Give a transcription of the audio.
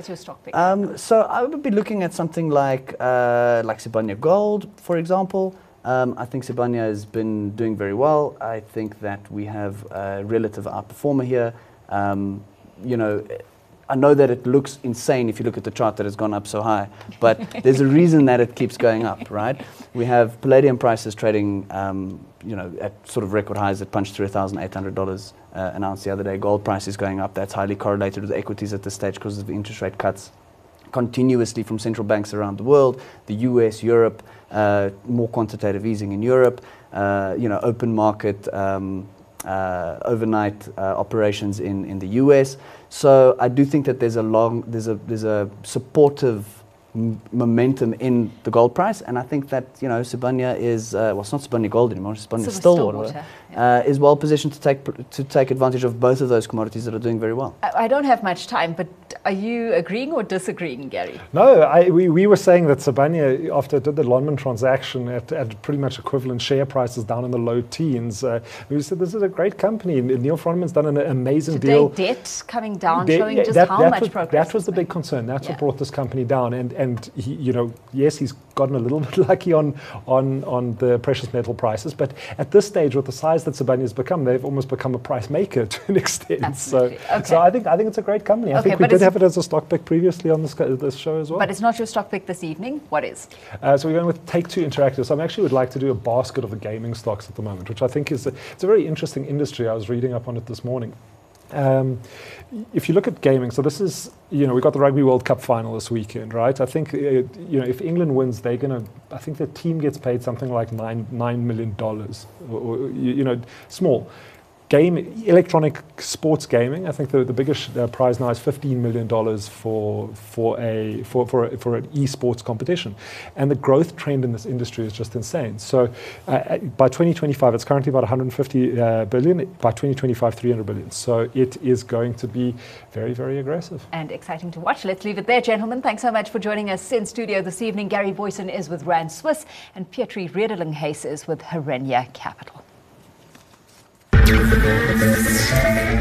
What's your stock pick? So I would be looking at something like Sibanye Gold, for example. I think Sibanye has been doing very well. I think that we have a relative outperformer here. You know, I know that it looks insane if you look at the chart that has gone up so high, but there's a reason that it keeps going up, right? We have palladium prices trading, you know, at sort of record highs that punched through $1,800 an ounce the other day. Gold price is going up. That's highly correlated with equities at this stage because of the interest rate cuts continuously from central banks around the world, the US, Europe, more quantitative easing in Europe, you know, open market overnight operations in the US. So I do think that there's a supportive momentum in the gold price, and I think that, you know, Sibanye is well, it's not Sibanye Gold anymore, it's Sibanye Stillwater, is well positioned to take advantage of both of those commodities that are doing very well. I don't have much time, but are you agreeing or disagreeing, Gary? No, we were saying that Sibanye, after it did the Lonmin transaction at pretty much equivalent share prices down in the low teens, we said this is a great company. Neil Froneman's done an amazing deal. Debt coming down, showing just how much progress. That was the big concern. That's what brought this company down. And he, you know, yes, he's gotten a little bit lucky on the precious metal prices, but at this stage, with the size that Sibanye has become, they've almost become a price maker to an extent. Absolutely. So I think it's a great company. I think we did have it as a stock pick previously on this show as well. But it's not your stock pick this evening. What is? So we're going with Take-Two Interactive. So I actually would like to do a basket of the gaming stocks at the moment, which I think it's a very interesting industry. I was reading up on it this morning. If you look at gaming, so this is, you know, we got the Rugby World Cup final this weekend, right? I think, you know, if England wins, they're going to, I think the team gets paid something like $9 million, or you know, small. Electronic sports gaming, I think the biggest prize now is $15 million for an esports competition, and the growth trend in this industry is just insane. So by 2025, it's currently about 150 billion. By 2025, 300 billion. So it is going to be very, very aggressive and exciting to watch. Let's leave it there, gentlemen. Thanks so much for joining us in studio this evening. Gary Boyson is with Rand Swiss, and Pietri Redelinghuys is with Herenya Capital.